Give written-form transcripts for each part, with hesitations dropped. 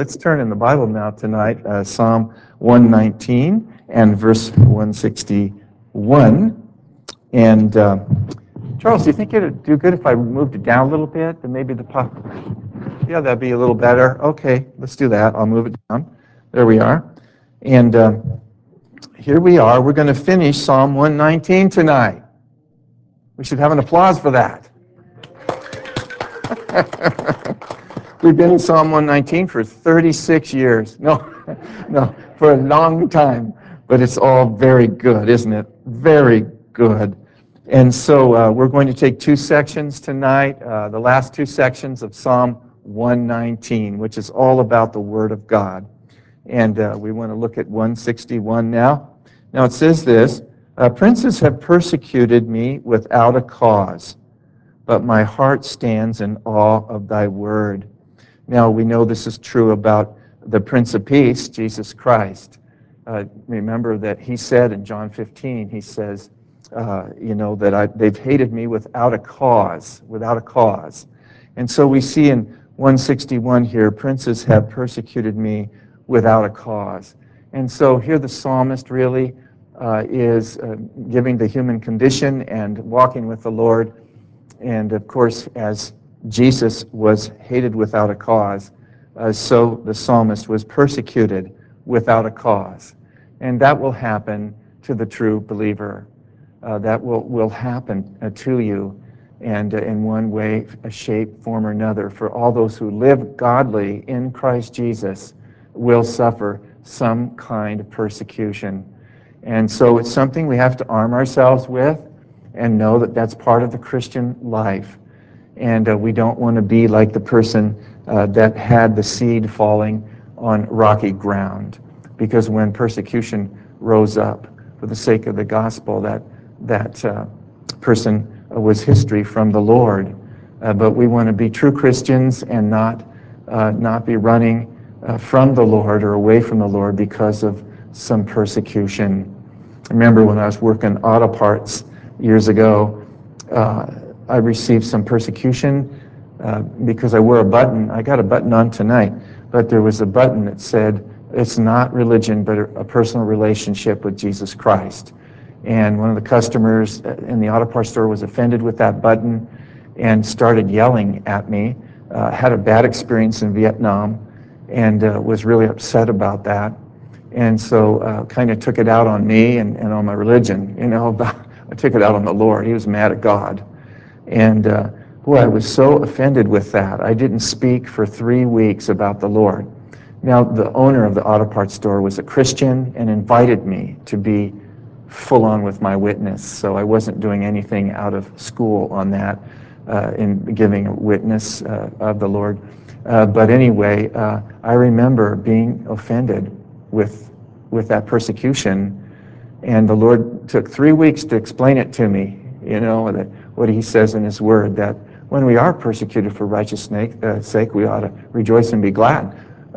Let's turn in the Bible now tonight, Psalm 119 and verse 161. And Charles, do you think it'd do good if I moved it down a little bit? And maybe yeah, that'd be a little better. Okay, let's do that. I'll move it down. There we are. And here we are. We're going to finish Psalm 119 tonight. We should have an applause for that. We've been in Psalm 119 for 36 years. No, for a long time. But it's all very good, isn't it? Very good. And so we're going to take two sections tonight, the last two sections of Psalm 119, which is all about the Word of God. And we want to look at 161 now. Now it says this, princes have persecuted me without a cause, but my heart stands in awe of thy word. Now, we know this is true about the Prince of Peace, Jesus Christ. Remember that he said in John 15, he says, that they've hated me without a cause, And so we see in 161 here, princes have persecuted me without a cause. And so here the psalmist really is giving the human condition and walking with the Lord. And of course, as Jesus was hated without a cause, so the psalmist was persecuted without a cause. And that will happen to the true believer. That will happen to you, and in one way, a shape, form, or another. For all those who live godly in Christ Jesus will suffer some kind of persecution. And so it's something we have to arm ourselves with and know that that's part of the Christian life. And we don't want to be like the person that had the seed falling on rocky ground. Because when persecution rose up for the sake of the gospel, that person was history from the Lord. But we want to be true Christians and not be running from the Lord or away from the Lord because of some persecution. I remember when I was working auto parts years ago, I received some persecution because I wore a button. I got a button on tonight, but there was a button that said, it's not religion, but a personal relationship with Jesus Christ. And one of the customers in the auto parts store was offended with that button and started yelling at me, had a bad experience in Vietnam, and was really upset about that. And so kind of took it out on me and on my religion. I took it out on the Lord. He was mad at God. And boy, I was so offended with that. I didn't speak for 3 weeks about the Lord. Now, the owner of the auto parts store was a Christian and invited me to be full on with my witness. So I wasn't doing anything out of school on that in giving a witness of the Lord. But anyway, I remember being offended with that persecution. And the Lord took 3 weeks to explain it to me, that what he says in his word, that when we are persecuted for righteousness' sake, we ought to rejoice and be glad.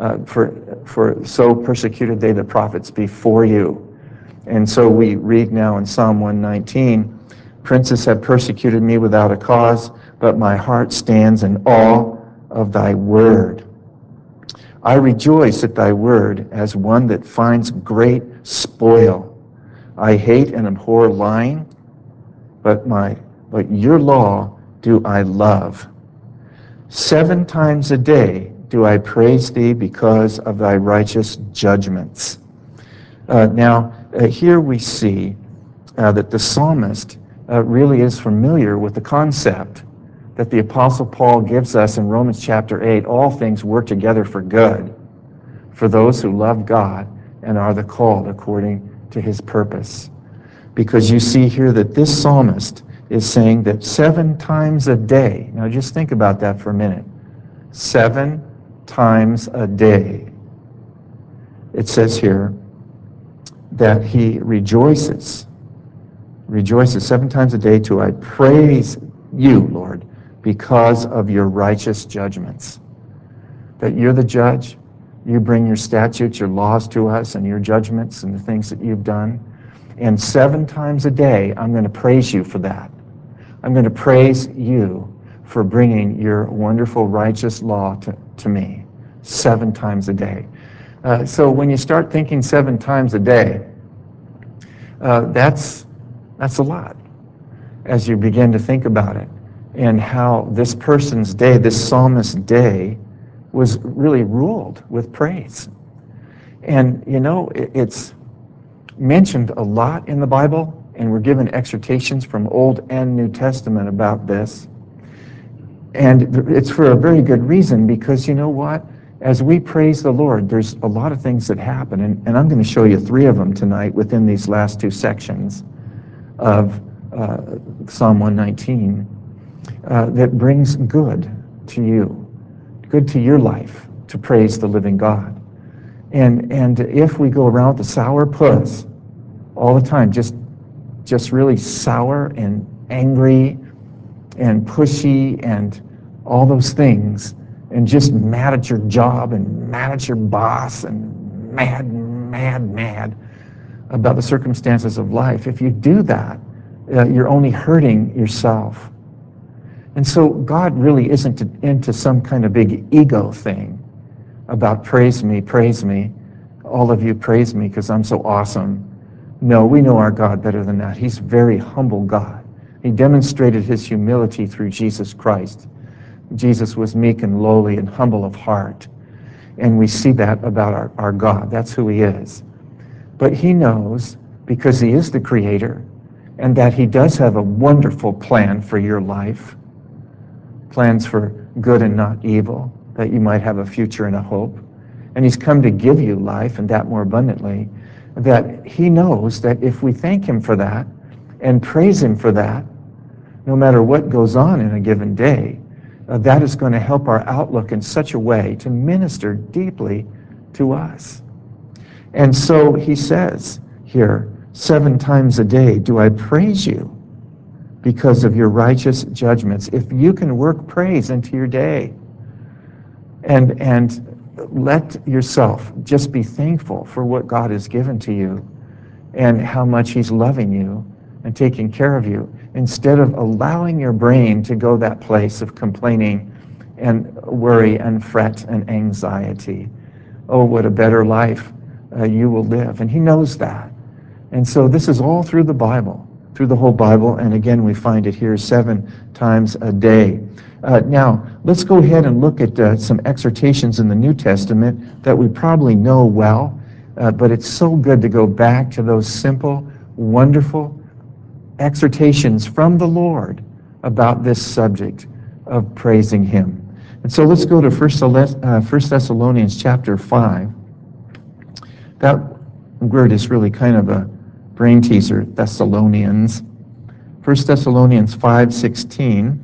For so persecuted they the prophets before you. And so we read now in Psalm 119, princes have persecuted me without a cause, but my heart stands in awe of thy word. I rejoice at thy word as one that finds great spoil. I hate and abhor lying, but your law do I love. 7 times a day do I praise thee because of thy righteous judgments. Here we see that the psalmist really is familiar with the concept that the Apostle Paul gives us in Romans chapter 8, all things work together for good, for those who love God and are the called according to his purpose. Because you see here that this psalmist is saying that 7 times a day, now just think about that for a minute, 7 times a day, it says here that he rejoices 7 times a day to I praise you, Lord, because of your righteous judgments. That you're the judge, you bring your statutes, your laws to us, and your judgments and the things that you've done. And 7 times a day, I'm going to praise you for that. I'm going to praise you for bringing your wonderful righteous law to me. 7 times a day. So when you start thinking 7 times a day, that's a lot as you begin to think about it, and how this person's day, this psalmist's day, was really ruled with praise. And you know, it's mentioned a lot in the Bible, and we're given exhortations from Old and New Testament about this. And it's for a very good reason, because you know what? As we praise the Lord, there's a lot of things that happen, and I'm going to show you 3 of them tonight within these last 2 sections of Psalm 119 that brings good to you, good to your life, to praise the living God. And if we go around with the sour puss all the time, just really sour and angry and pushy and all those things, and just mad at your job and mad at your boss and mad about the circumstances of life, if you do that, you're only hurting yourself. And so God really isn't into some kind of big ego thing about praise me, all of you praise me because I'm so awesome. No, we know our God better than that. He's a very humble God. He demonstrated his humility through Jesus Christ. Jesus was meek and lowly and humble of heart. And we see that about our God. That's who he is. But he knows, because he is the creator, and that he does have a wonderful plan for your life, plans for good and not evil, that you might have a future and a hope. And he's come to give you life, and that more abundantly, that he knows that if we thank him for that and praise him for that, no matter what goes on in a given day, that is going to help our outlook in such a way to minister deeply to us. And so he says here, 7 times a day do I praise you because of your righteous judgments. If you can work praise into your day and let yourself just be thankful for what God has given to you and how much he's loving you and taking care of you, instead of allowing your brain to go that place of complaining and worry and fret and anxiety. Oh, what a better life you will live. And he knows that. And so this is all through the Bible, through the whole Bible. And again, we find it here 7 times a day. Now, let's go ahead and look at some exhortations in the New Testament that we probably know well, but it's so good to go back to those simple, wonderful exhortations from the Lord about this subject of praising him. And so let's go to 1 Thessalonians chapter 5. That word is really kind of a brain teaser, Thessalonians. 1 Thessalonians 5:16.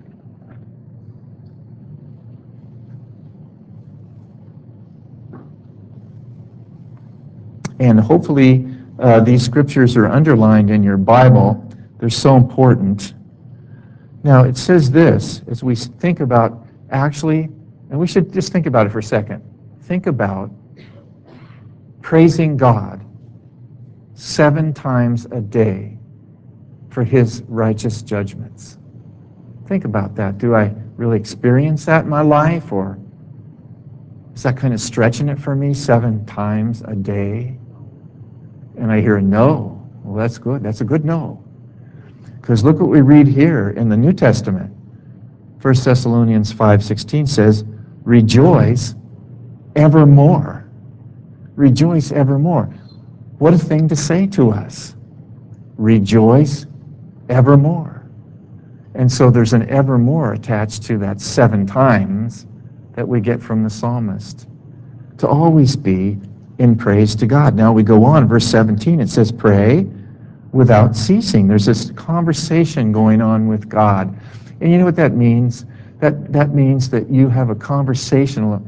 And hopefully these scriptures are underlined in your Bible. They're so important. Now, it says this, as we think about actually, and we should just think about it for a second. Think about praising God 7 times a day for his righteous judgments. Think about that. Do I really experience that in my life, or is that kind of stretching it for me 7 times a day? And I hear a no. Well, that's good. That's a good no. Because look what we read here in the New Testament. 1 Thessalonians 5:16 says, rejoice evermore. Rejoice evermore. What a thing to say to us. Rejoice evermore. And so there's an evermore attached to that 7 times that we get from the psalmist. To always be in praise to God. Now we go on, verse 17, it says, pray without ceasing. There's this conversation going on with God. And you know what that means? That means that you have a conversational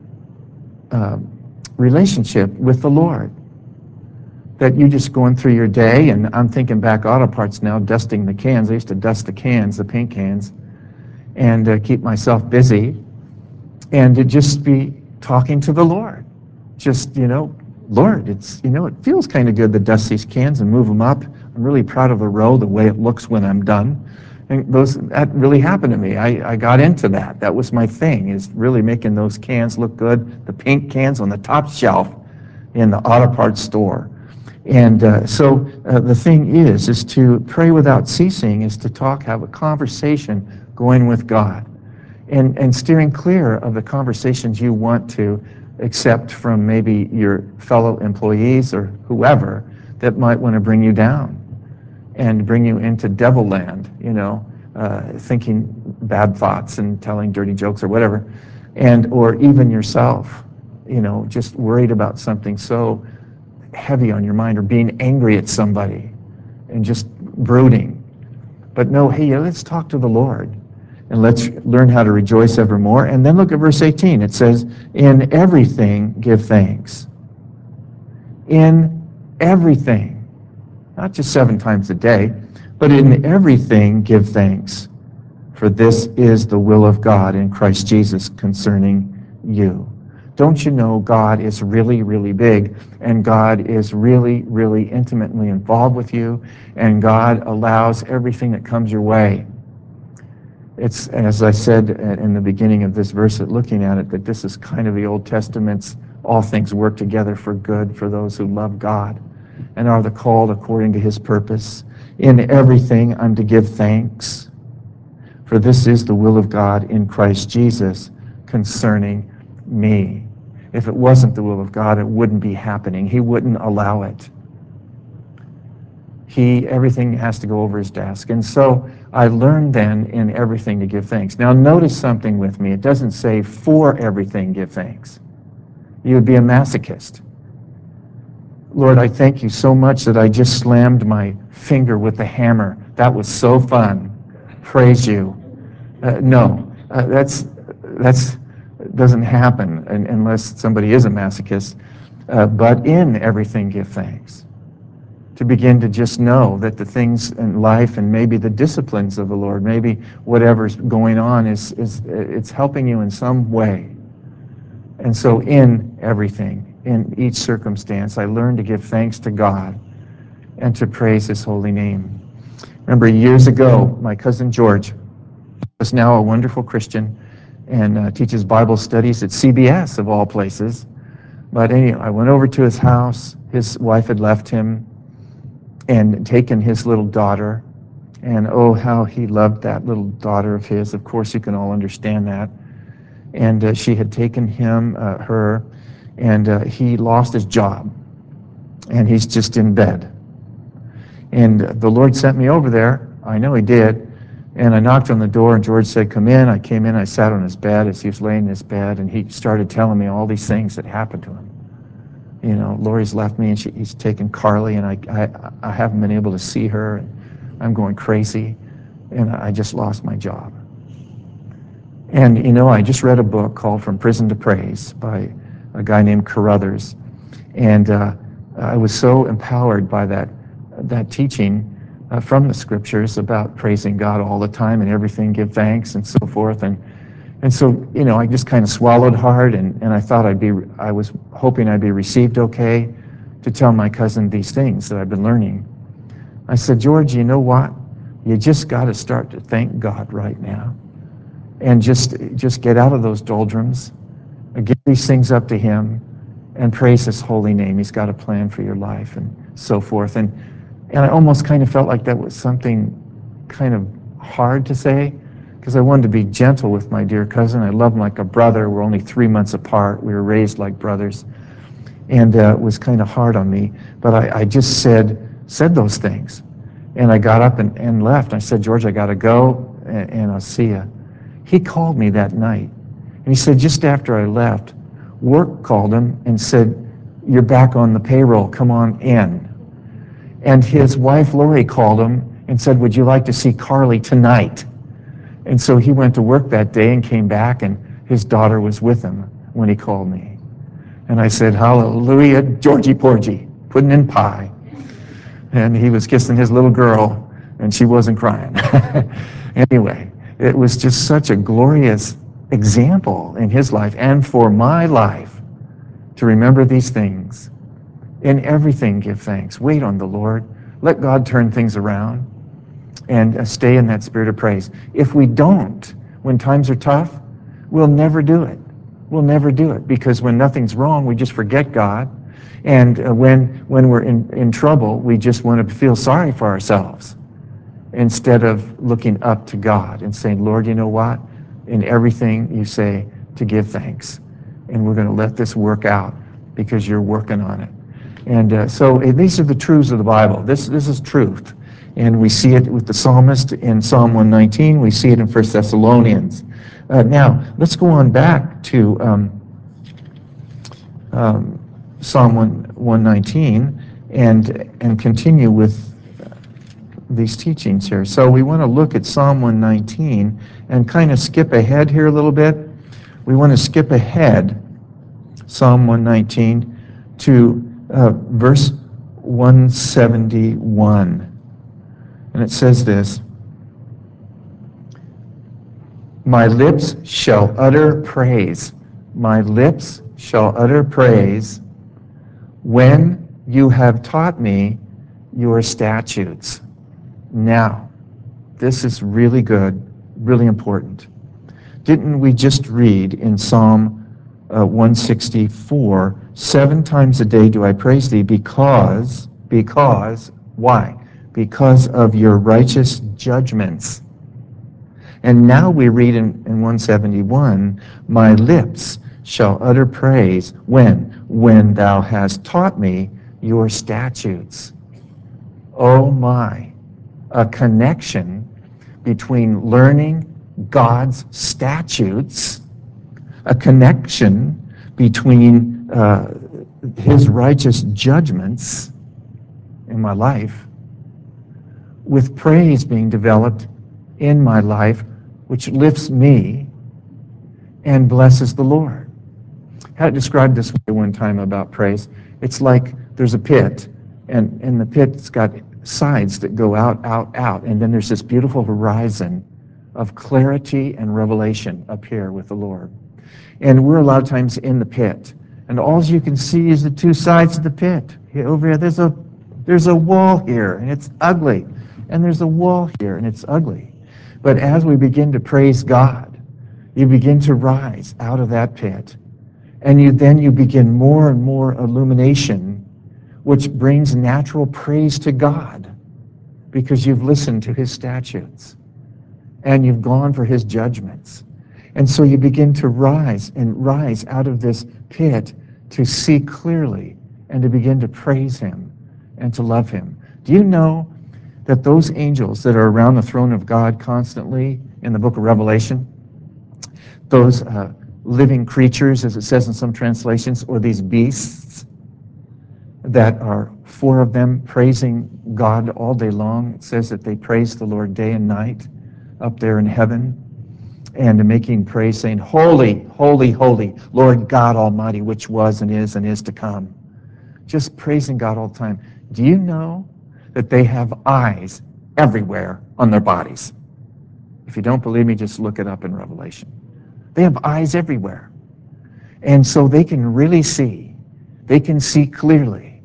relationship with the Lord. That you're just going through your day, and I'm thinking back auto parts now, dusting the cans. I used to dust the cans, the paint cans, and keep myself busy, and to just be talking to the Lord. Just, Lord, it feels kind of good to dust these cans and move them up. I'm really proud of the row, the way it looks when I'm done. And that really happened to me. I got into that. That was my thing, is really making those cans look good, the pink cans on the top shelf in the auto parts store. And the thing is to pray without ceasing, is to talk, have a conversation going with God, and steering clear of the conversations you want to accept from maybe your fellow employees or whoever that might want to bring you down and bring you into devil land, thinking bad thoughts and telling dirty jokes or whatever, or even yourself, just worried about something so heavy on your mind, or being angry at somebody and just brooding. But no, hey, let's talk to the Lord and let's learn how to rejoice evermore. And then look at verse 18. It says, in everything give thanks. In everything. Not just 7 times a day, but in everything give thanks. For this is the will of God in Christ Jesus concerning you. Don't you know God is really, really big, and God is really, really intimately involved with you, and God allows everything that comes your way. It's, as I said in the beginning of this verse, looking at it, that this is kind of the Old Testament's all things work together for good for those who love God and are the called according to his purpose. In everything I'm to give thanks, for this is the will of God in Christ Jesus concerning me. If it wasn't the will of God, it wouldn't be happening. He wouldn't allow it. Everything has to go over his desk. And so I learned then in everything to give thanks. Now notice something with me. It doesn't say for everything give thanks. You would be a masochist. Lord, I thank you so much that I just slammed my finger with the hammer. That was so fun. Praise you. No, that's doesn't happen unless somebody is a masochist. But in everything give thanks. To begin to just know that the things in life and maybe the disciplines of the Lord, maybe whatever's going on it's helping you in some way. And so in everything, in each circumstance, I learned to give thanks to God and to praise his holy name. Remember years ago, my cousin George is now a wonderful Christian and teaches Bible studies at CBS of all places. But anyway, I went over to his house. His wife had left him and taken his little daughter. And oh, how he loved that little daughter of his. Of course, you can all understand that. And she had taken her, and he lost his job. And he's just in bed. And the Lord sent me over there. I know he did. And I knocked on the door, and George said, come in. I came in, I sat on his bed as he was laying in his bed, and he started telling me all these things that happened to him. Lori's left me, and he's taken Carly, and I haven't been able to see her. And I'm going crazy, and I just lost my job. And, I just read a book called From Prison to Praise by a guy named Carruthers. And I was so empowered by that teaching from the scriptures about praising God all the time and everything, give thanks and so forth. And so, I just kind of swallowed hard, and I thought I was hoping I'd be received okay to tell my cousin these things that I've been learning. I said, George, you know what? You just got to start to thank God right now. And just get out of those doldrums, give these things up to him, and praise his holy name. He's got a plan for your life and so forth. And I almost kind of felt like that was something kind of hard to say, because I wanted to be gentle with my dear cousin. I love him like a brother. We're only 3 months apart. We were raised like brothers. And it was kind of hard on me. But I just said those things. And I got up and left. I said, George, I got to go, and I'll see you. He called me that night. And he said, just after I left, work called him and said, you're back on the payroll. Come on in. And his wife, Lori, called him and said, would you like to see Carly tonight? And so he went to work that day and came back, and his daughter was with him when he called me. And I said, hallelujah, Georgie Porgy, putting in pie. And he was kissing his little girl, and she wasn't crying. Anyway, it was just such a glorious example in his life and for my life to remember these things. In everything, give thanks. Wait on the Lord. Let God turn things around. and stay in that spirit of praise. If we don't, when times are tough, we'll never do it. We'll never do it, because when nothing's wrong, we just forget God. And when we're in trouble, we just want to feel sorry for ourselves instead of looking up to God and saying, Lord, you know what? In everything you say to give thanks. And we're going to let this work out because you're working on it. And so these are the truths of the Bible. This is truth. And we see it with the psalmist in Psalm 119. We see it in 1 Thessalonians. Now, let's go on back to Psalm 119 and continue with these teachings here. So we want to look at Psalm 119 and kind of skip ahead here a little bit. We want to skip ahead, Psalm 119, to verse 171. And it says this, my lips shall utter praise. My lips shall utter praise when you have taught me your statutes. Now, this is really good, really important. Didn't we just read in Psalm 164, 7 times a day do I praise thee because, why? Because of your righteous judgments. And now we read in 171, my lips shall utter praise when thou hast taught me your statutes. Oh my, a connection between learning God's statutes, a connection between his righteous judgments in my life with praise being developed in my life, which lifts me and blesses the Lord. I had it described this way one time about praise. It's like there's a pit, and the pit's got sides that go out, out, out, and then there's this beautiful horizon of clarity and revelation up here with the Lord. And we're a lot of times in the pit, and all you can see is the 2 sides of the pit. Here, over here, there's a wall here, and it's ugly, and there's a wall here, and it's ugly. But as we begin to praise God, you begin to rise out of that pit, and you begin more and more illumination, which brings natural praise to God, because you've listened to his statutes, and you've gone for his judgments. And so you begin to rise out of this pit to see clearly and to begin to praise him and to love him. Do you know that those angels that are around the throne of God constantly in the book of Revelation, those living creatures, as it says in some translations, or these beasts, that are 4 of them praising God all day long. It says that they praise the Lord day and night up there in heaven, and making praise, saying, holy, holy, holy, Lord God Almighty, which was and is to come. Just praising God all the time. Do you know that they have eyes everywhere on their bodies? If you don't believe me, just look it up in Revelation. They have eyes everywhere. And so they can really see. They can see clearly.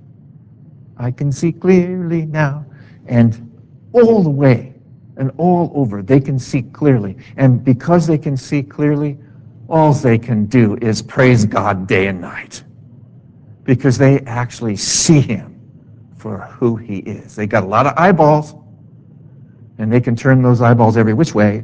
I can see clearly now. And all the way and all over, they can see clearly. And because they can see clearly, all they can do is praise God day and night, because they actually see him for who he is. They got a lot of eyeballs, and they can turn those eyeballs every which way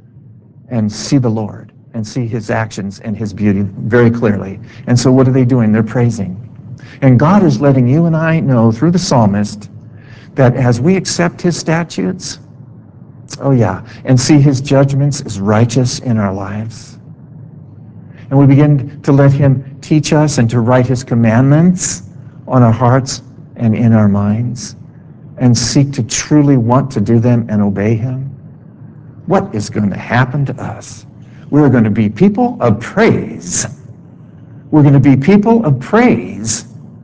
and see the Lord and see his actions and his beauty very clearly. And so what are they doing? They're praising. And God is letting you and I know through the psalmist that as we accept his statutes, oh yeah, and see his judgments as righteous in our lives, and we begin to let him teach us and to write his commandments on our hearts and in our minds, and seek to truly want to do them and obey him, what is going to happen to us? We're going to be people of praise. We're going to be people of praise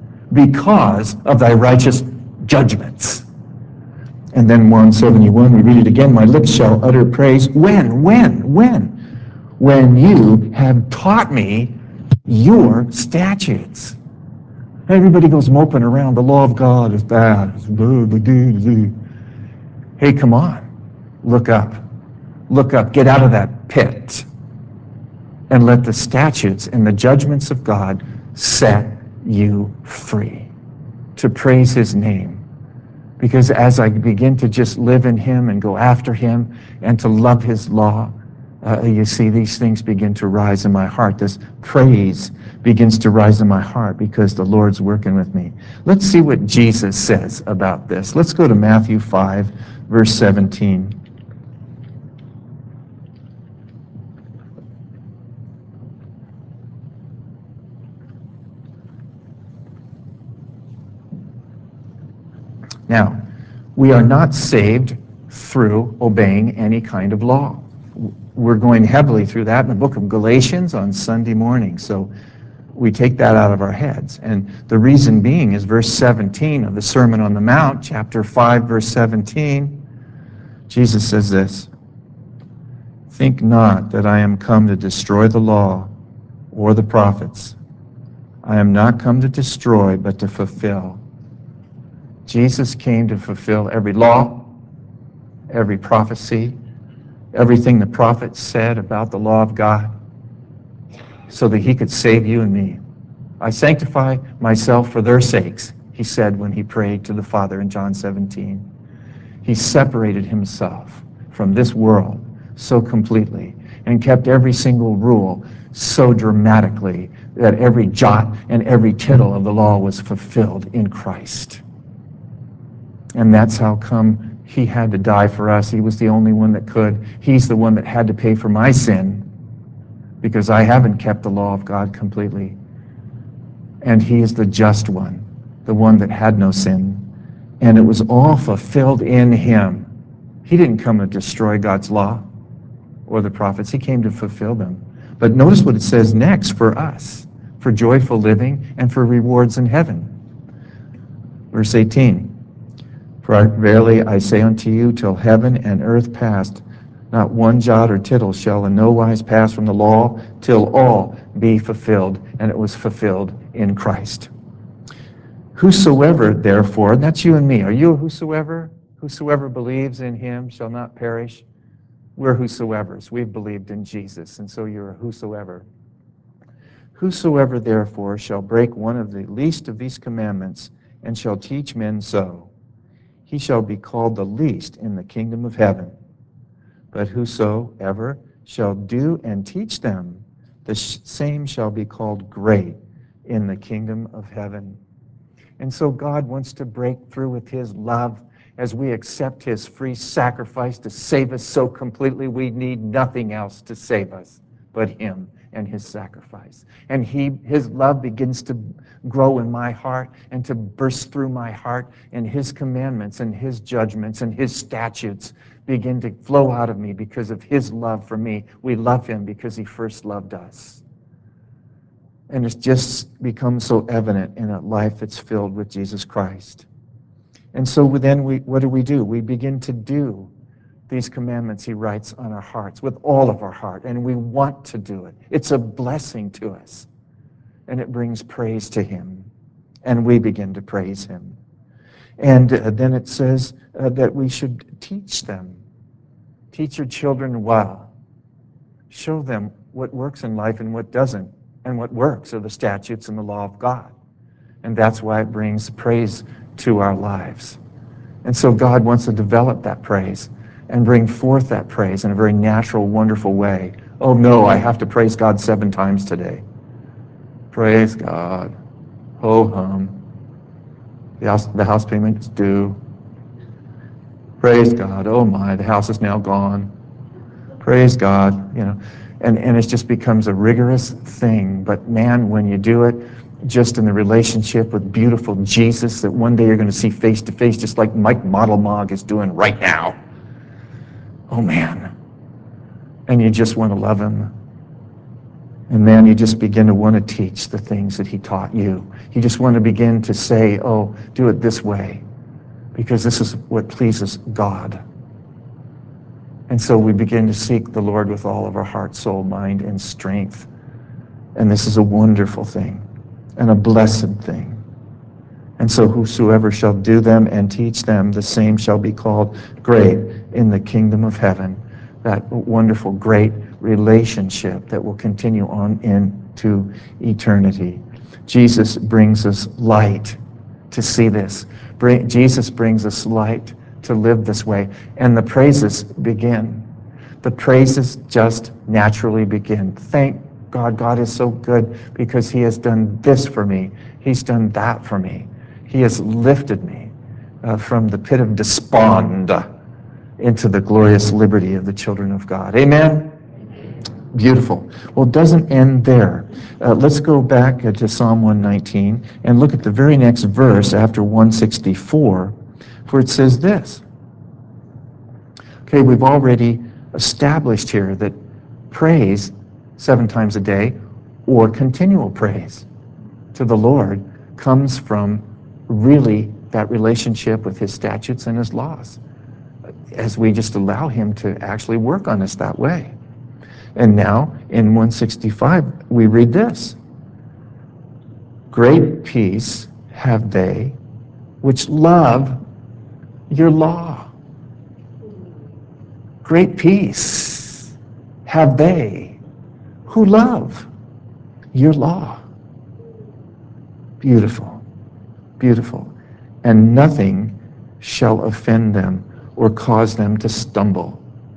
because of thy righteous judgments. And then 171, we read it again, my lips shall utter praise. When? When you have taught me your statutes. Everybody goes moping around, the law of God is bad. Hey, come on. Look up. Look up. Get out of that pit. And let the statutes and the judgments of God set you free to praise his name. Because as I begin to just live in him and go after him and to love his law, you see these things begin to rise in my heart. This praise begins to rise in my heart because the Lord's working with me. Let's see what Jesus says about this. Let's go to Matthew 5, verse 17. Now, we are not saved through obeying any kind of law. We're going heavily through that in the book of Galatians on Sunday morning. So we take that out of our heads. And the reason being is verse 17 of the Sermon on the Mount, chapter 5, verse 17. Jesus says this, "Think not that I am come to destroy the law or the prophets. I am not come to destroy, but to fulfill." Jesus came to fulfill every law, every prophecy, everything the prophets said about the law of God, so that he could save you and me. "I sanctify myself for their sakes," he said when he prayed to the Father in John 17. He separated himself from this world so completely and kept every single rule so dramatically that every jot and every tittle of the law was fulfilled in Christ. And that's how come he had to die for us. He was the only one that could. He's the one that had to pay for my sin because I haven't kept the law of God completely. And he is the just one, the one that had no sin. And it was all fulfilled in him. He didn't come to destroy God's law or the prophets. He came to fulfill them. But notice what it says next for us, for joyful living and for rewards in heaven. Verse 18. "For verily I say unto you, till heaven and earth passed, not one jot or tittle shall in no wise pass from the law, till all be fulfilled." And it was fulfilled in Christ. "Whosoever, therefore," and that's you and me. Are you a whosoever? "Whosoever believes in him shall not perish." We're whosoevers. We've believed in Jesus, and so you're a whosoever. "Whosoever, therefore, shall break one of the least of these commandments and shall teach men so, he shall be called the least in the kingdom of heaven. But whosoever shall do and teach them, the same shall be called great in the kingdom of heaven." And so God wants to break through with his love as we accept his free sacrifice to save us so completely we need nothing else to save us but him and his sacrifice. And his love begins to grow in my heart and to burst through my heart, and his commandments and his judgments and his statutes begin to flow out of me because of his love for me. We love him because he first loved us. And it's just become so evident in a life that's filled with Jesus Christ. And so then what do? We begin to do these commandments he writes on our hearts with all of our heart, and we want to do it. It's a blessing to us, and it brings praise to him, and we begin to praise him. And then it says that we should teach them. Teach your children well. Show them what works in life and what doesn't, and what works are the statutes and the law of God. And that's why it brings praise to our lives. And so God wants to develop that praise and bring forth that praise in a very natural, wonderful way. Oh no, I have to praise God 7 times today. Praise God. Ho hum. The house payment's due. Praise God. Oh my, the house is now gone. Praise God. And it just becomes a rigorous thing. But man, when you do it, just in the relationship with beautiful Jesus that one day you're going to see face to face, just like Mike Modelmog is doing right now. Oh man. And you just want to love him. And man, you just begin to want to teach the things that he taught you. You just want to begin to say, oh, do it this way, because this is what pleases God. And so we begin to seek the Lord with all of our heart, soul, mind, and strength. And this is a wonderful thing and a blessed thing. And so whosoever shall do them and teach them, the same shall be called great in the kingdom of heaven, that wonderful, great relationship that will continue on into eternity. Jesus brings us light to see this. Jesus brings us light to live this way. And the praises begin. The praises just naturally begin. Thank God. God is so good because he has done this for me. He's done that for me. He has lifted me from the pit of despond into the glorious liberty of the children of God. Amen? Beautiful. Well, it doesn't end there. Let's go back to Psalm 119 and look at the very next verse after 164, where it says this. Okay, we've already established here that praise 7 times a day or continual praise to the Lord comes from really that relationship with his statutes and his laws, as we just allow him to actually work on us that way. And now in 165 we read this. Great peace have they which love your law. Great peace have they who love your law. Beautiful, beautiful. And nothing shall offend them or cause them to stumble.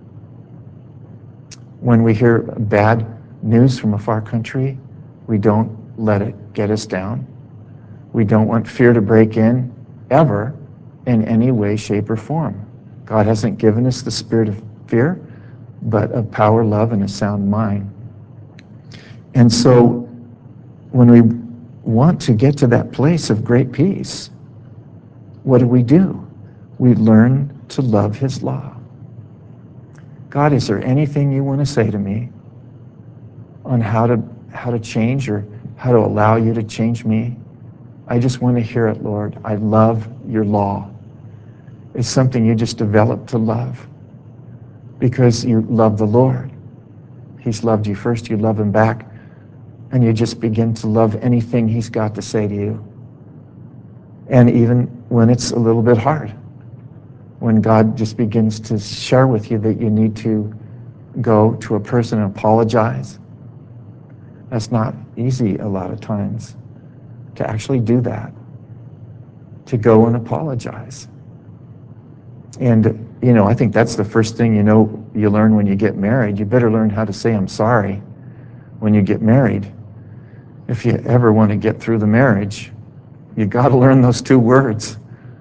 When we hear bad news from a far country, we don't let it get us down. We don't want fear to break in ever in any way, shape, or form. God hasn't given us the spirit of fear, but of power, love, and a sound mind. And so when we want to get to that place of great peace, what do? We learn to love his law. God, is there anything you want to say to me on how to change or how to allow you to change me? I just want to hear it, Lord. I love your law. It's something you just developed to love because you love the Lord. He's loved you first, you love him back, and you just begin to love anything he's got to say to you. And even when it's a little bit hard, when God just begins to share with you that you need to go to a person and apologize. That's not easy a lot of times, to actually do that, to go and apologize. And, I think that's the first thing you learn when you get married. You better learn how to say I'm sorry when you get married. If you ever want to get through the marriage, you got to learn those 2 words,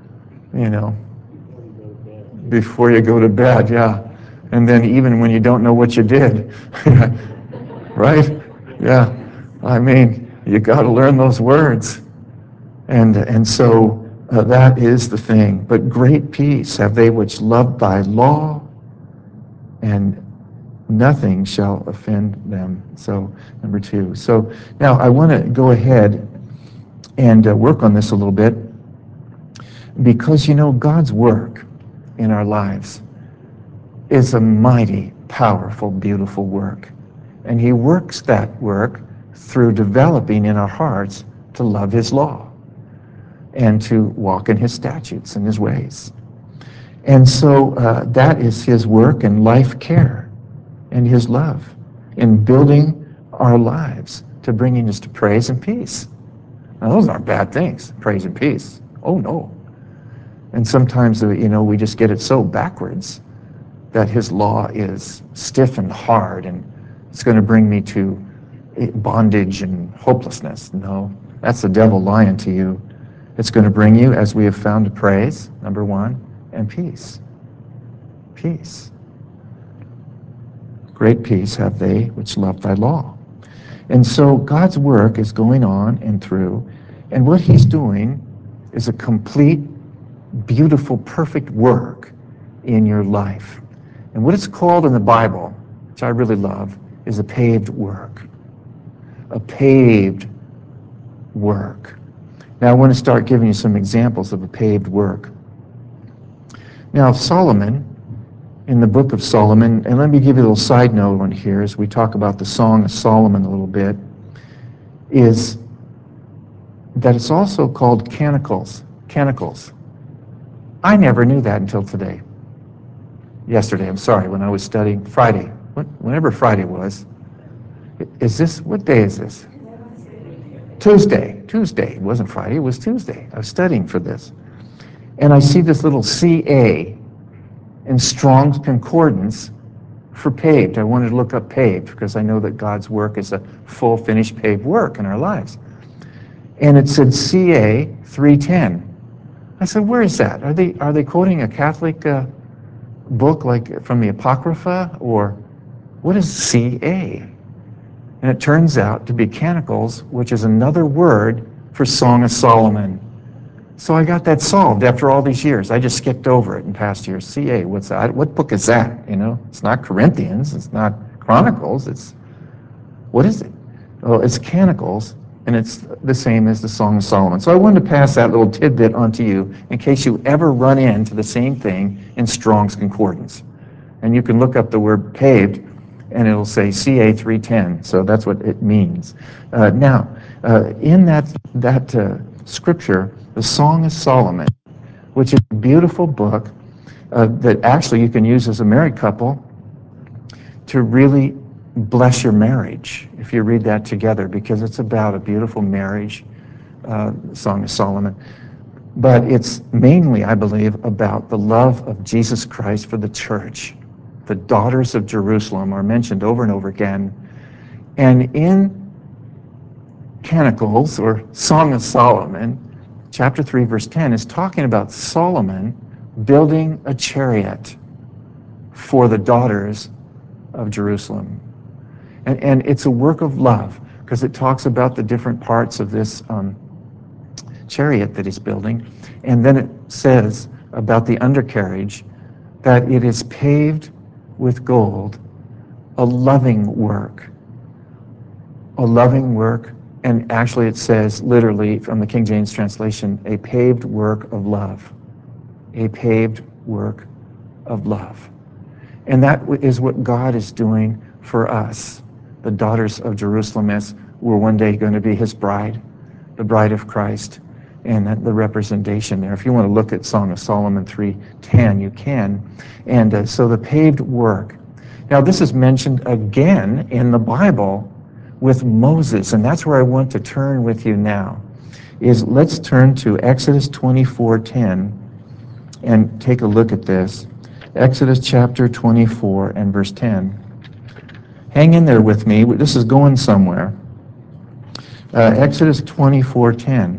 before you go to bed, yeah. And then even when you don't know what you did, right? Yeah. I mean, you got to learn those words. And so that is the thing. But great peace have they which love thy law, and nothing shall offend them. So, number 2. So now I want to go ahead and work on this a little bit, because God's work in our lives is a mighty, powerful, beautiful work. And he works that work through developing in our hearts to love his law and to walk in his statutes and his ways. And so that is his work and life care and his love in building our lives to bringing us to praise and peace. Now, those aren't bad things, praise and peace. Oh, no. And sometimes, we just get it so backwards that his law is stiff and hard and it's going to bring me to bondage and hopelessness. No, that's the devil lying to you. It's going to bring you, as we have found, to praise, number 1, and peace. Peace. Great peace have they which love thy law. And so God's work is going on and through, and what he's doing is a complete, beautiful, perfect work in your life. And what it's called in the Bible, which I really love, is a paved work. A paved work. Now I want to start giving you some examples of a paved work. Now Solomon, in the book of Solomon, and let me give you a little side note on here as we talk about the Song of Solomon a little bit, is that it's also called canticles. Canticles. I never knew that until today. yesterday, I'm sorry, when I was studying Friday, whenever Friday was. Is this, what day is this? Tuesday. It wasn't Friday, it was Tuesday. I was studying for this. And I see this little CA in Strong's Concordance for paved. I wanted to look up paved because I know that God's work is a full, finished, paved work in our lives. And it said CA 310. I said, where is that? Are they quoting a Catholic book like from the Apocrypha? Or what is CA? And it turns out to be Canticles, which is another word for Song of Solomon. So I got that solved after all these years. I just skipped over it in past years. CA, what's that? What book is that? You know, it's not Corinthians, it's not Chronicles, what is it? Well, it's Canticles, and it's the same as the Song of Solomon. So I wanted to pass that little tidbit onto you in case you ever run into the same thing in Strong's Concordance. And you can look up the word paved, and it'll say CA 310, so that's what it means. In that scripture, the Song of Solomon, which is a beautiful book that actually you can use as a married couple to really bless your marriage if you read that together, because it's about a beautiful marriage, Song of Solomon. But it's mainly, I believe, about the love of Jesus Christ for the church. The daughters of Jerusalem are mentioned over and over again. And in Canticles, or Song of Solomon, chapter 3, verse 10, is talking about Solomon building a chariot for the daughters of Jerusalem. And it's a work of love, because it talks about the different parts of this chariot that he's building. And then it says about the undercarriage that it is paved with gold, a loving work. A loving work, and actually it says literally from the King James translation, a paved work of love. A paved work of love. And that is what God is doing for us, the daughters of Jerusalem, as we're one day going to be his bride, the bride of Christ, and the representation there. If you want to look at Song of Solomon 3:10, you can. And so the paved work. Now this is mentioned again in the Bible with Moses, and that's where I want to turn with you now. Let's turn to Exodus 24:10 and take a look at this. Exodus chapter 24 and verse 10. Hang in there with me. This is going somewhere. Exodus 24:10.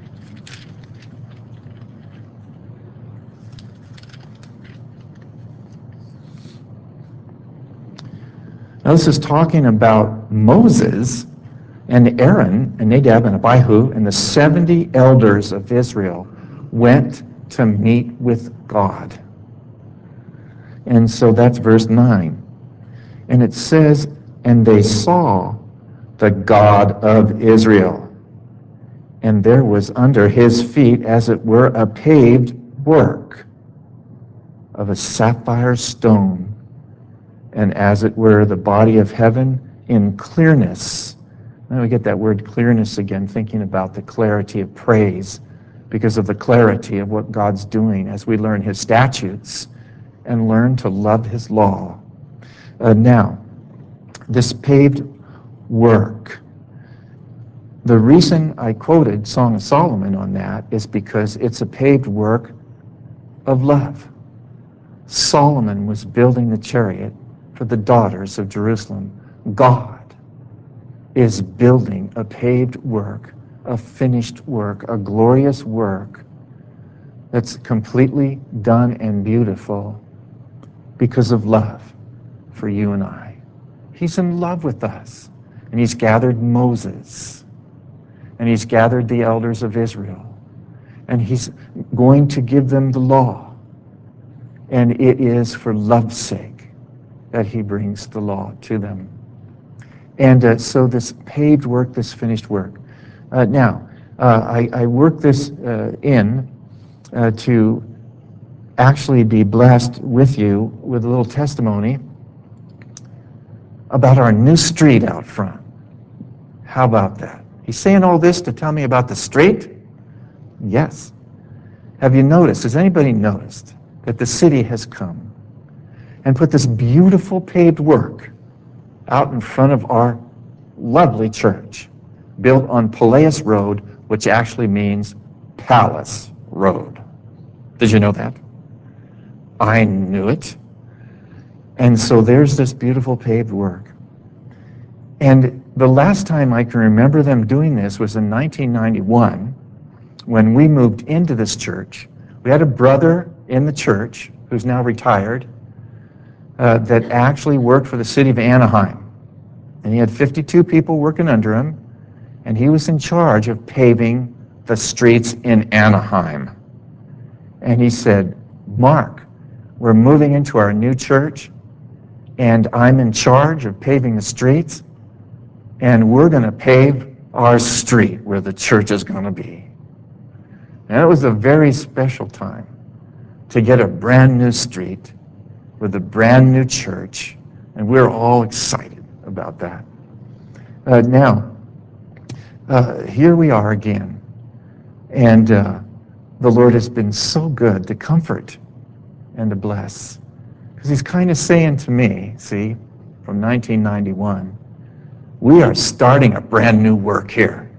Now this is talking about Moses and Aaron and Nadab and Abihu and the 70 elders of Israel went to meet with God. And so that's verse 9. And it says, and they saw the God of Israel, and there was under his feet, as it were, a paved work of a sapphire stone, and as it were, the body of heaven in clearness. Now we get that word clearness again, thinking about the clarity of praise, because of the clarity of what God's doing as we learn his statutes and learn to love his law. Now, this paved work, the reason I quoted Song of Solomon on that is because it's a paved work of love. Solomon was building the chariot for the daughters of Jerusalem. God is building a paved work, a finished work, a glorious work that's completely done and beautiful because of love for you and I. He's in love with us, and he's gathered Moses, and he's gathered the elders of Israel, and he's going to give them the law, and it is for love's sake that he brings the law to them. And so this paved work, this finished work. I work this in to actually be blessed with you with a little testimony about our new street out front. How about that? He's saying all this to tell me about the street? Yes. Have you noticed, has anybody noticed that the city has come? and put this beautiful paved work out in front of our lovely church, built on Peleus Road, which actually means Palace Road. Did you know that? I knew it. And so there's this beautiful paved work. And the last time I can remember them doing this was in 1991, when we moved into this church. We had a brother in the church who's now retired that actually worked for the city of Anaheim. And he had 52 people working under him, and he was in charge of paving the streets in Anaheim. And he said, Mark, we're moving into our new church, and I'm in charge of paving the streets, and we're going to pave our street where the church is going to be. And it was a very special time to get a brand new street with a brand new church, and we're all excited about that. Now, here we are again, and the Lord has been so good to comfort and to bless, because he's kind of saying to me, see, from 1991, we are starting a brand new work here,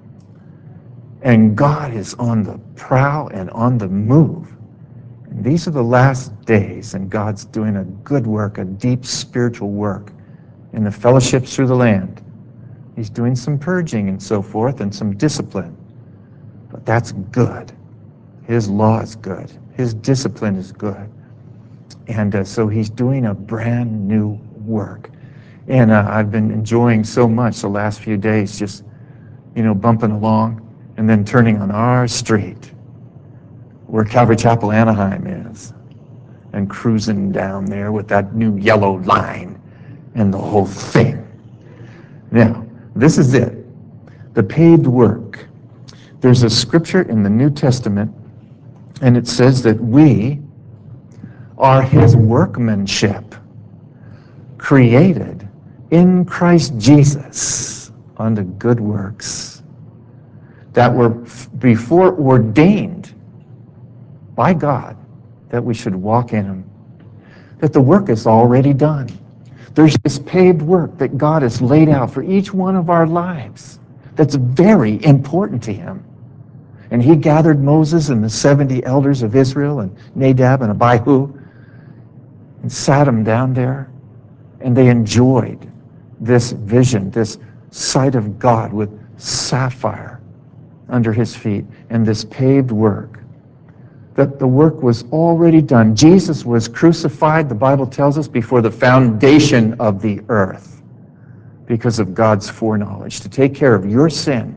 and God is on the prowl and on the move. And these are the last days, and God's doing a good work, a deep spiritual work in the fellowships through the land. He's doing some purging and so forth and some discipline. But that's good. His law is good. His discipline is good. And so he's doing a brand new work. And I've been enjoying so much the last few days, just, bumping along and then turning on our street where Calvary Chapel Anaheim is, and cruising down there with that new yellow line and the whole thing. Now, this is it. The paved work. There's a scripture in the New Testament, and it says that we are his workmanship, created in Christ Jesus unto good works that were before ordained by God that we should walk in them. That the work is already done. There's this paved work that God has laid out for each one of our lives that's very important to him. And he gathered Moses and the 70 elders of Israel and Nadab and Abihu and sat them down there, and they enjoyed this vision, this sight of God with sapphire under his feet, and this paved work. That the work was already done. Jesus was crucified, the Bible tells us, before the foundation of the earth because of God's foreknowledge, to take care of your sin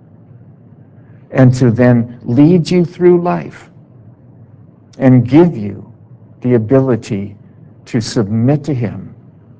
and to then lead you through life and give you the ability to submit to him,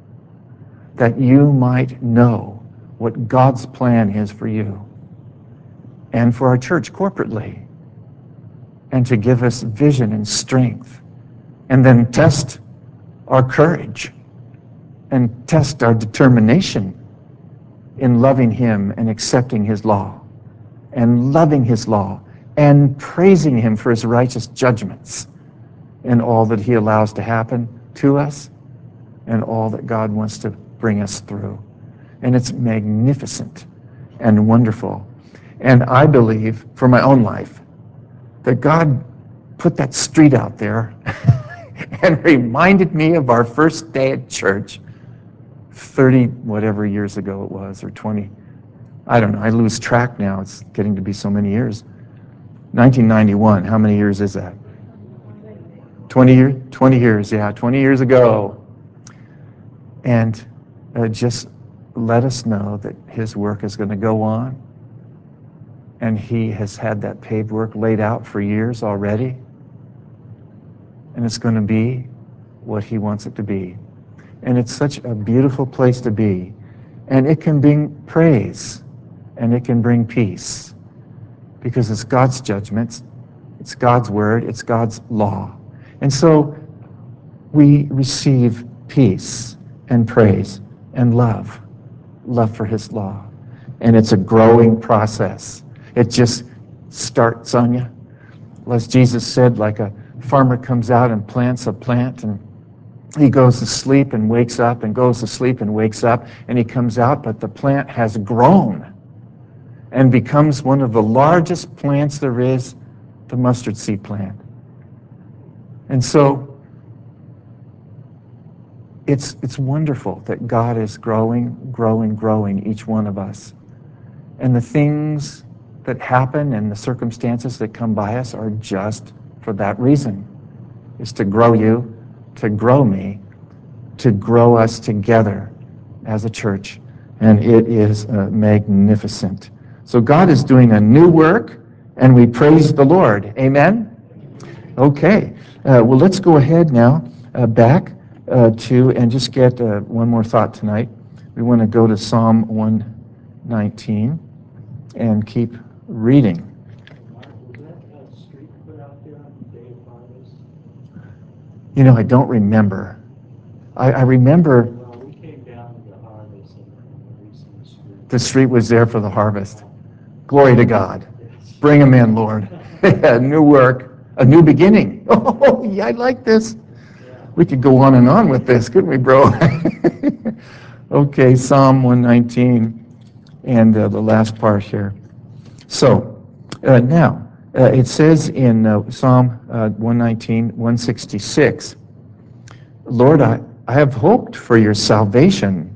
that you might know what God's plan is for you and for our church corporately, and to give us vision and strength, and then test our courage and test our determination in loving him and accepting his law and loving his law and praising him for his righteous judgments in all that he allows to happen to us and all that God wants to bring us through. And it's magnificent and wonderful. And I believe, for my own life, that God put that street out there and reminded me of our first day at church 30 whatever years ago it was, or 20. I don't know. I lose track now. It's getting to be so many years. 1991. How many years is that? 20 years? 20 years, yeah. 20 years ago. And just let us know that his work is going to go on. And he has had that paved work laid out for years already. And it's going to be what he wants it to be. And it's such a beautiful place to be. And it can bring praise. And it can bring peace. Because it's God's judgments. It's God's word. It's God's law. And so we receive peace and praise and love. Love for his law. And it's a growing process. It just starts on you. As Jesus said, like a farmer comes out and plants a plant, and He goes to sleep and wakes up and goes to sleep and wakes up, and he comes out, but the plant has grown and becomes one of the largest plants there is, the mustard seed plant. And so it's wonderful that God is growing each one of us. And the things that happen and the circumstances that come by us are just for that reason, is to grow you, to grow me, to grow us together as a church. And it is magnificent. So God is doing a new work, and we praise the Lord. Amen? Okay. Well, let's go ahead now back to, and just get one more thought tonight. We want to go to Psalm 119 and keep reading. You know, I don't remember. I remember we came down to the harvest and we see the street. the street was there for the harvest. Glory to God. Bring them in, Lord. New work, a new beginning. Oh, yeah, I like this. We could go on and on with this, couldn't we, bro? Okay, Psalm 119 and the last part here. So, now, it says in Psalm 119, 166, Lord, I have hoped for your salvation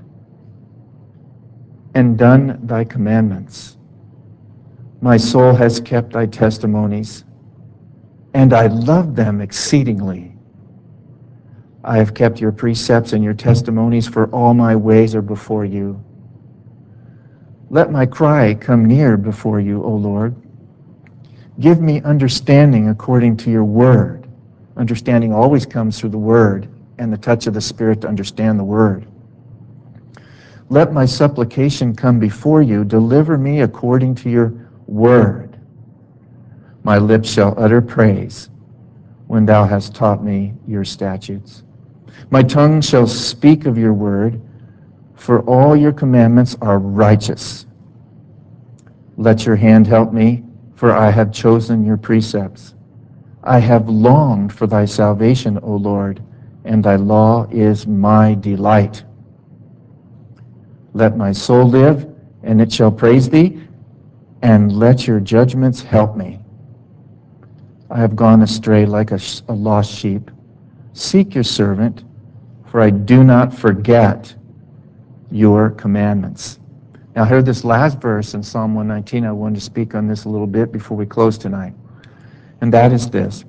and done thy commandments. My soul has kept thy testimonies, and I love them exceedingly. I have kept your precepts and your testimonies, for all my ways are before you. Let my cry come near before you, O Lord. Give me understanding according to your word. Understanding always comes through the word and the touch of the Spirit to understand the word. Let my supplication come before you. Deliver me according to your word. My lips shall utter praise when thou hast taught me your statutes. My tongue shall speak of your word, for all your commandments are righteous. Let your hand help me, for I have chosen your precepts. I have longed for thy salvation, O Lord, and thy law is my delight. Let my soul live, and it shall praise thee, and let your judgments help me. I have gone astray like a lost sheep. Seek your servant, for I do not forget your commandments. Now, here, this last verse in Psalm 119, I wanted to speak on this a little bit before we close tonight. And that is this.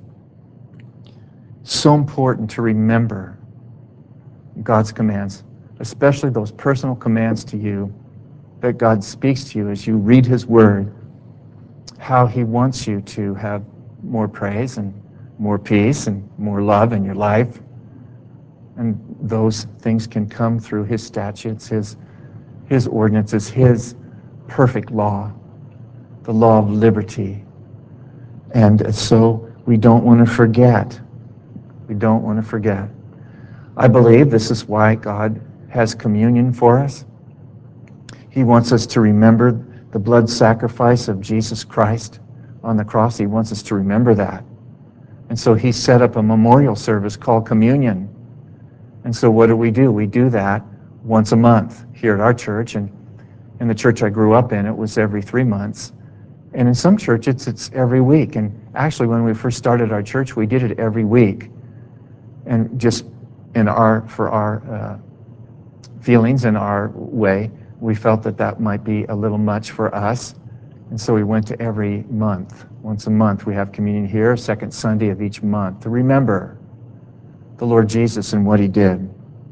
So important to remember God's commands, especially those personal commands to you that God speaks to you as you read his word, how he wants you to have more praise and more peace and more love in your life. And those things can come through his statutes, his ordinances, his perfect law, the law of liberty. And so we don't want to forget. We don't want to forget. I believe this is why God has communion for us. He wants us to remember the blood sacrifice of Jesus Christ on the cross. He wants us to remember that. And so he set up a memorial service called communion. And so what do? We do that once a month here at our church. And in the church I grew up in, it was every 3 months. And in some churches, it's every week. And actually, when we first started our church, we did it every week. And just for our feelings and our way, we felt that that might be a little much for us. And so we went to every month. Once a month, we have communion here, second Sunday of each month, to remember the Lord Jesus and what he did.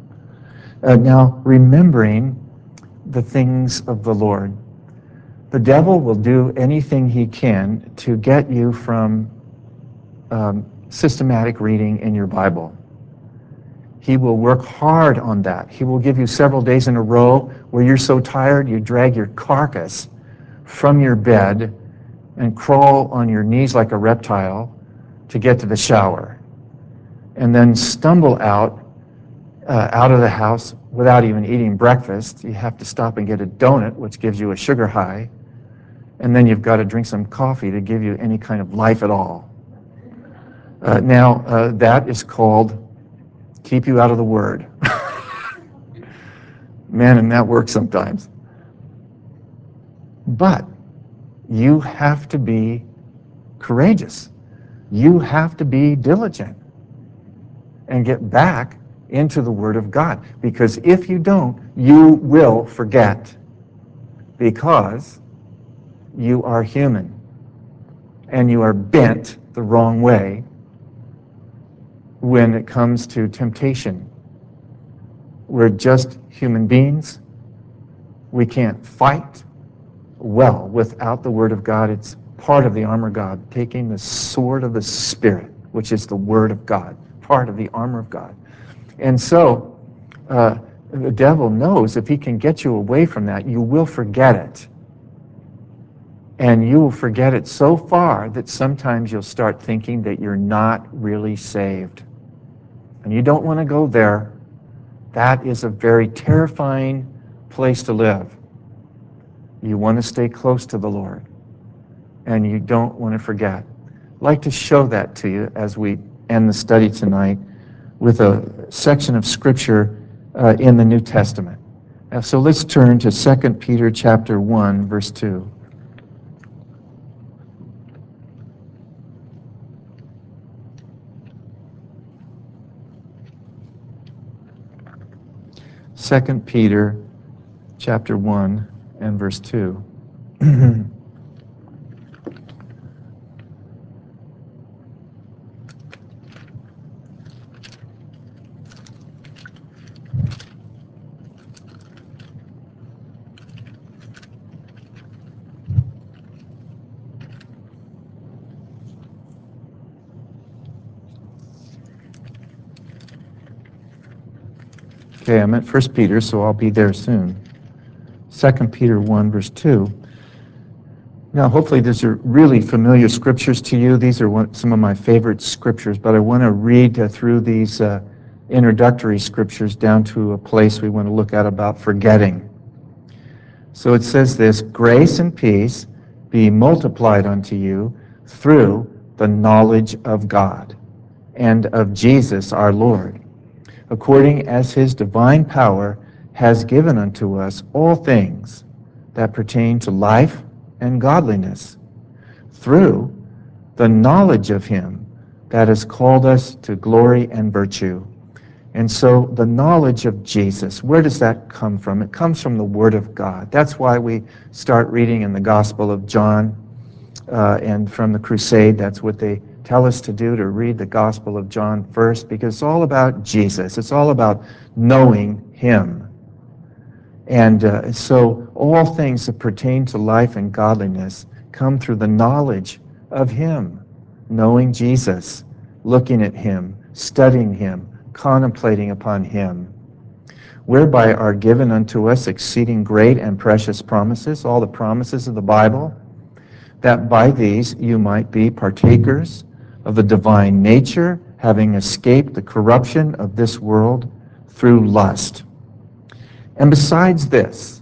Now, remembering the things of the Lord. The devil will do anything he can to get you from systematic reading in your Bible. He will work hard on that. He will give you several days in a row where you're so tired you drag your carcass from your bed and crawl on your knees like a reptile to get to the shower, and then stumble out of the house without even eating breakfast. You have to stop and get a donut, which gives you a sugar high, and then you've got to drink some coffee to give you any kind of life at all. Now, that is called keep you out of the Word. Man, and that works sometimes. But you have to be courageous. You have to be diligent and get back into the Word of God. Because if you don't, you will forget. Because you are human and you are bent the wrong way when it comes to temptation. We're just human beings. We can't fight well without the Word of God. It's part of the armor of God, taking the sword of the Spirit, which is the Word of God, part of the armor of God. And so the devil knows if he can get you away from that, you will forget it. And you will forget it so far that sometimes you'll start thinking that you're not really saved. And you don't want to go there. That is a very terrifying place to live. You want to stay close to the Lord. And you don't want to forget. I'd like to show that to you as we end the study tonight with a section of Scripture in the New Testament. So let's turn to 2 Peter chapter 1, verse 2. 2 Peter chapter 1 and verse 2. Okay, I'm at 1 Peter, so I'll be there soon. 2 Peter 1, verse 2. Now, hopefully these are really familiar scriptures to you. These are some of my favorite scriptures, but I want to read through these introductory scriptures down to a place we want to look at about forgetting. So it says this, grace and peace be multiplied unto you through the knowledge of God and of Jesus our Lord, according as his divine power has given unto us all things that pertain to life and godliness, through the knowledge of him that has called us to glory and virtue. And so the knowledge of Jesus, where does that come from? It comes from the Word of God. That's why we start reading in the Gospel of John, and from the crusade, that's what they tell us to do, to read the Gospel of John first, because it's all about Jesus. It's all about knowing him. And so all things that pertain to life and godliness come through the knowledge of him, knowing Jesus, looking at him, studying him, contemplating upon him, whereby are given unto us exceeding great and precious promises, all the promises of the Bible, that by these you might be partakers of the divine nature, having escaped the corruption of this world through lust. And besides this,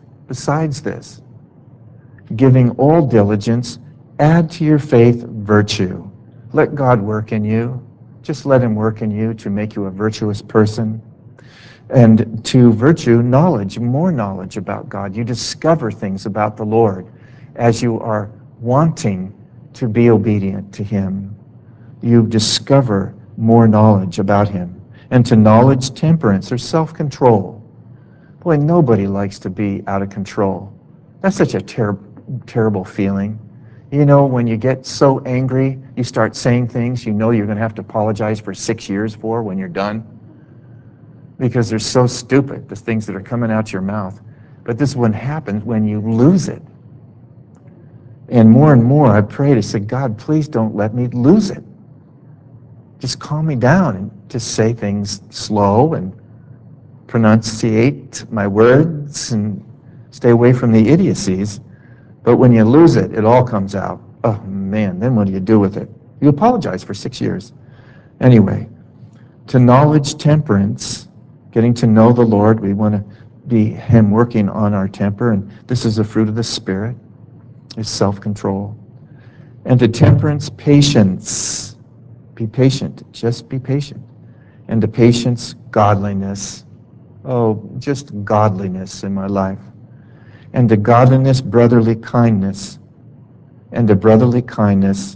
giving all diligence, add to your faith virtue. Let God work in you. Just let him work in you to make you a virtuous person. And to virtue, knowledge, more knowledge about God. You discover things about the Lord as you are wanting to be obedient to him. You discover more knowledge about him. And to knowledge, temperance, or self-control. Boy, nobody likes to be out of control. That's such a terrible feeling. You know, when you get so angry, you start saying things you know you're going to have to apologize for 6 years for when you're done, because they're so stupid, the things that are coming out your mouth. But this is what happens when you lose it. And more, I prayed, I said, God, please don't let me lose it. Just calm me down and just say things slow and pronunciate my words and stay away from the idiocies. But when you lose it, it all comes out. Oh, man, then what do you do with it? You apologize for 6 years. Anyway, to knowledge, temperance, getting to know the Lord. We want to be him working on our temper, and this is the fruit of the Spirit, is self-control. And to temperance, patience. Be patient. Just be patient. and to patience, godliness. Oh, just godliness in my life. And to godliness, brotherly kindness. And to brotherly kindness,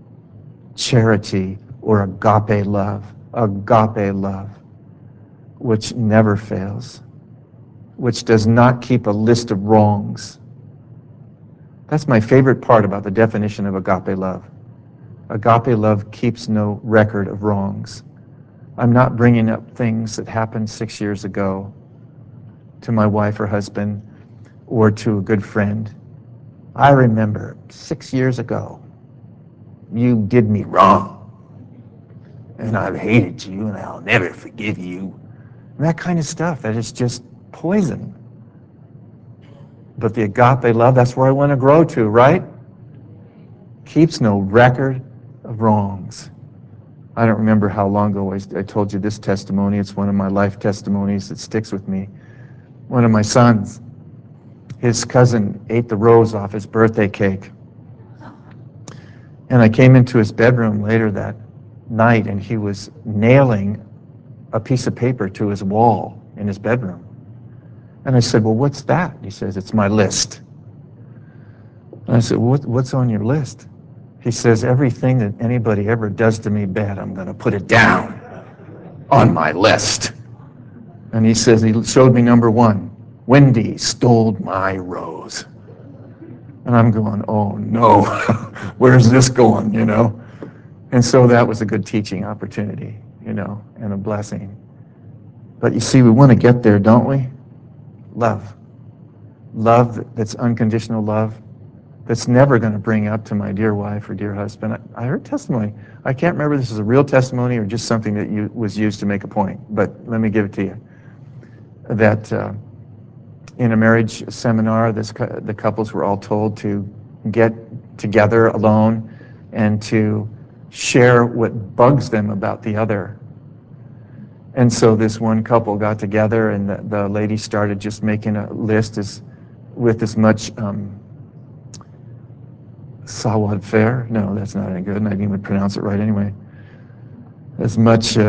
charity or agape love. Agape love, which never fails, which does not keep a list of wrongs. That's my favorite part about the definition of agape love. Agape love keeps no record of wrongs. I'm not bringing up things that happened 6 years ago to my wife or husband or to a good friend. I remember 6 years ago, you did me wrong, and I've hated you, and I'll never forgive you. And that kind of stuff, that is just poison. But the agape love, that's where I want to grow to, right? Keeps no record of wrongs. I don't remember how long ago I told you this testimony. It's one of my life testimonies that sticks with me. One of my sons, his cousin ate the rose off his birthday cake. And I came into his bedroom later that night, and he was nailing a piece of paper to his wall in his bedroom. And I said, well, what's that? He says, it's my list. And I said, well, what's on your list? He says, everything that anybody ever does to me bad, I'm going to put it down on my list. And he says, he showed me number 1. Wendy stole my rose. And I'm going, oh no, where's this going, you know? And so that was a good teaching opportunity, you know, and a blessing. But you see, we want to get there, don't we? Love. Love that's unconditional love, that's never going to bring up to my dear wife or dear husband. I heard testimony. I can't remember if this is a real testimony or just something that was used to make a point, but let me give it to you. That in a marriage seminar, the couples were all told to get together alone and to share what bugs them about the other. And so this one couple got together, and the lady started just making a list with as much savoir faire. No, that's not any good, and I didn't even pronounce it right anyway. As much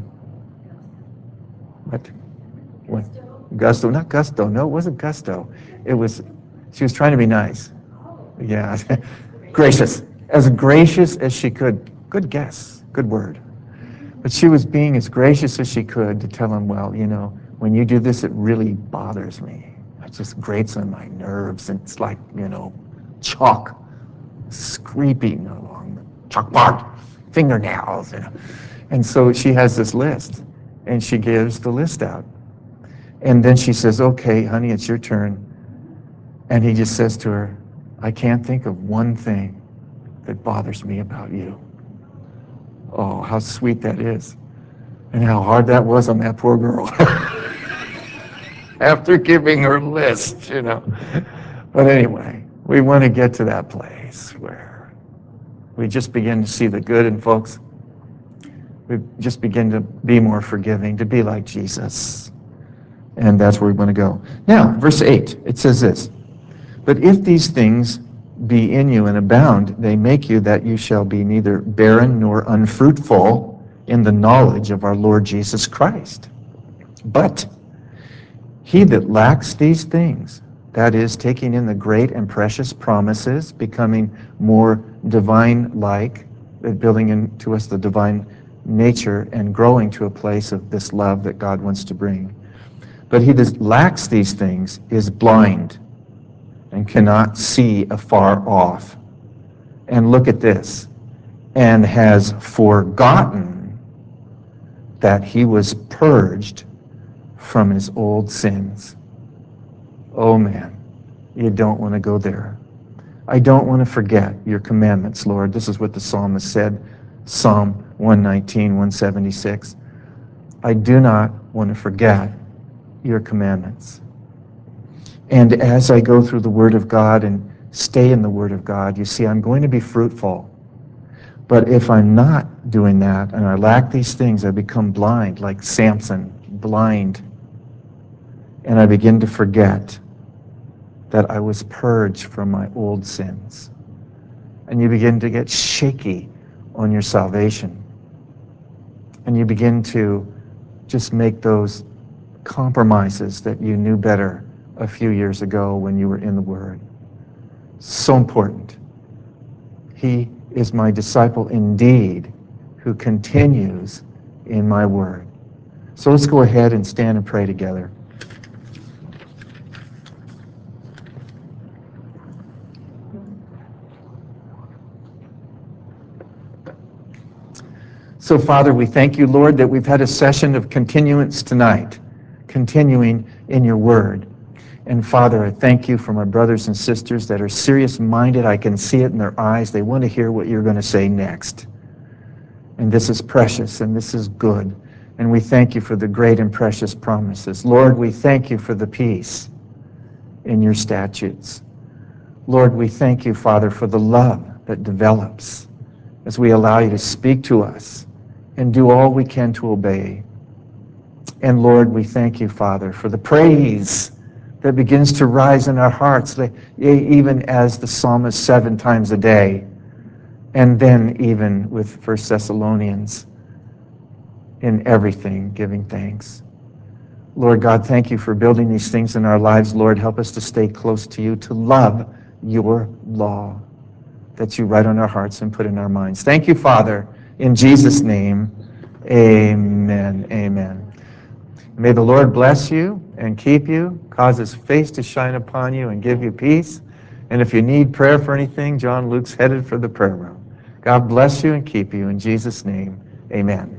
what? Gusto? Not gusto. No, it wasn't gusto. It was. She was trying to be nice. Yeah, gracious. As gracious as she could. Good guess. Good word. But she was being as gracious as she could to tell him, well, you know, when you do this, it really bothers me. It just grates on my nerves. And it's like, you know, chalk scraping along the chalkboard, fingernails. You know. And so she has this list, and she gives the list out. And then she says, okay, honey, it's your turn. And he just says to her, I can't think of one thing that bothers me about you. Oh, how sweet that is. And how hard that was on that poor girl. After giving her list, you know. But anyway, we want to get to that place where we just begin to see the good in folks. We just begin to be more forgiving, to be like Jesus. And that's where we want to go. Now, verse 8, it says this, but if these things be in you and abound, they make you that you shall be neither barren nor unfruitful in the knowledge of our Lord Jesus Christ. But he that lacks these things, that is, taking in the great and precious promises, becoming more divine-like, building into us the divine nature and growing to a place of this love that God wants to bring. But he that lacks these things is blind and cannot see afar off. And look at this, and has forgotten that he was purged from his old sins. Oh man, you don't want to go there. I don't want to forget your commandments, Lord. This is what the psalmist said, Psalm 119, 176. I do not want to forget your commandments. And as I go through the Word of God and stay in the Word of God, you see, I'm going to be fruitful. But if I'm not doing that and I lack these things, I become blind, like Samson, blind. And I begin to forget that I was purged from my old sins. And you begin to get shaky on your salvation. And you begin to just make those compromises that you knew better a few years ago when you were in the Word. So important. He is my disciple indeed, who continues in my Word. So let's go ahead and stand and pray together. So, Father, we thank you, Lord, that we've had a session of continuance tonight, continuing in your Word. And, Father, I thank you for my brothers and sisters that are serious-minded. I can see it in their eyes. They want to hear what you're going to say next. And this is precious, and this is good. And we thank you for the great and precious promises. Lord, we thank you for the peace in your statutes. Lord, we thank you, Father, for the love that develops as we allow you to speak to us and do all we can to obey. And Lord, we thank you, Father, for the praise that begins to rise in our hearts, even as the psalmist 7 times a day, and then even with 1 Thessalonians, in everything giving thanks. Lord God, thank you for building these things in our lives. Lord, help us to stay close to you, to love your law that you write on our hearts and put in our minds. Thank you, Father, in Jesus' name. Amen. Amen. May the Lord bless you and keep you, cause his face to shine upon you and give you peace. And if you need prayer for anything, John Luke's headed for the prayer room. God bless you and keep you in Jesus' name. Amen.